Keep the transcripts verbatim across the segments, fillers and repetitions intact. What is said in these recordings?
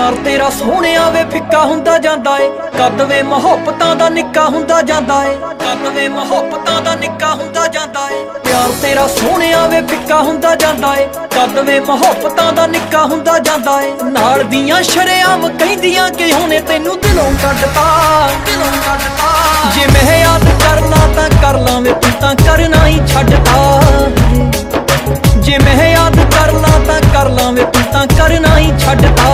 ਪਿਆਰ ਤੇਰਾ ਸੋਹਣਿਆ ਵੇ ਫਿੱਕਾ ਹੁੰਦਾ ਜਾਂਦਾ ਏ, ਕਦ ਵੇ ਮੁਹੱਬਤਾਂ ਦਾ ਨਿੱਕਾ ਹੁੰਦਾ ਜਾਂਦਾ ਏ, ਕਦ ਵੇ ਮੁਹੱਬਤਾਂ ਦਾ ਨਿੱਕਾ ਹੁੰਦਾ ਜਾਂਦਾ ਏ। ਪਿਆਰ ਤੇਰਾ ਸੋਹਣਿਆ ਵੇ ਫਿੱਕਾ ਹੁੰਦਾ ਜਾਂਦਾ ਏ, ਕਦ ਵੇ ਮੁਹੱਬਤਾਂ ਦਾ ਨਿੱਕਾ ਹੁੰਦਾ ਜਾਂਦਾ ਏ। ਨਾਲ ਦੀਆਂ ਸ਼ਰੇਆਮ ਕਹਿੰਦੀਆਂ ਕਿ ਹੁਣੇ ਤੈਨੂੰ ਦਿਲੋਂ ਕੱਢਤਾ, ਦਿਲੋਂ ਕੱਢਤਾ। ਜੇ ਮੈਂ ਯਾਦ ਕਰ ਲਾਂ ਤਾਂ ਕਰ ਲਾਂ ਵੇ ਤੂੰ ਤਾਂ ਕਰਨਾ ਹੀ ਛੱਡਤਾ। ਜੇ ਮੈਂ ਯਾਦ ਕਰ ਲਾਂ ਤਾਂ ਕਰ ਲਾਂ ਵੇ ਤੂੰ ਤਾਂ ਕਰਨਾ ਹੀ ਛੱਡਤਾ।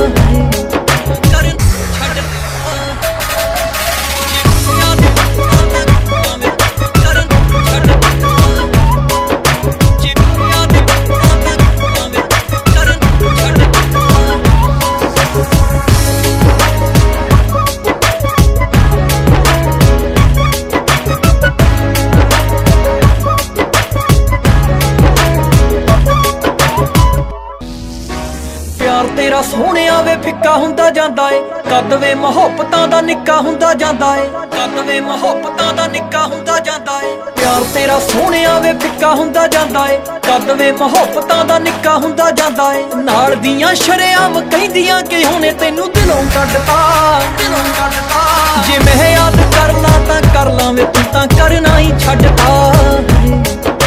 ਪਿਆਰ ਤੇਰਾ ਸੋਹਣਿਆ ਵੇ ਫਿੱਕਾ ਹੁੰਦਾ ਜਾਂਦਾ ਏ, ਕਦ ਵੇ ਮੁਹੱਬਤਾਂ ਦਾ ਨਿੱਕਾ ਹੁੰਦਾ ਜਾਂਦਾ ਏ, ਕਦ ਵੇ ਮੁਹੱਬਤਾਂ ਦਾ ਨਿੱਕਾ ਹੁੰਦਾ ਜਾਂਦਾ ਏ। ਪਿਆਰ ਤੇਰਾ ਸੋਹਣਿਆ ਵੇ ਫਿੱਕਾ ਹੁੰਦਾ ਜਾਂਦਾ ਏ, ਕਦ ਵੇ ਮੁਹੱਬਤਾਂ ਦਾ ਨਿੱਕਾ ਹੁੰਦਾ ਜਾਂਦਾ ਏ। ਨਾਲ ਦੀਆਂ ਸ਼ਰੇਆਮ ਕਹਿੰਦੀਆਂ ਕਿ ਹੁਣੇ ਤੈਨੂੰ ਦਿਲੋਂ ਕੱਢਤਾ, ਦਿਲੋਂ ਕੱਢਤਾ। ਜੇ ਮੈਂ ਯਾਦ ਕਰ ਲਾਂ ਤਾਂ ਕਰ ਲਾਂ ਵੇ ਤੂੰ ਤਾਂ ਕਰਨਾ ਹੀ ਛੱਡਤਾ।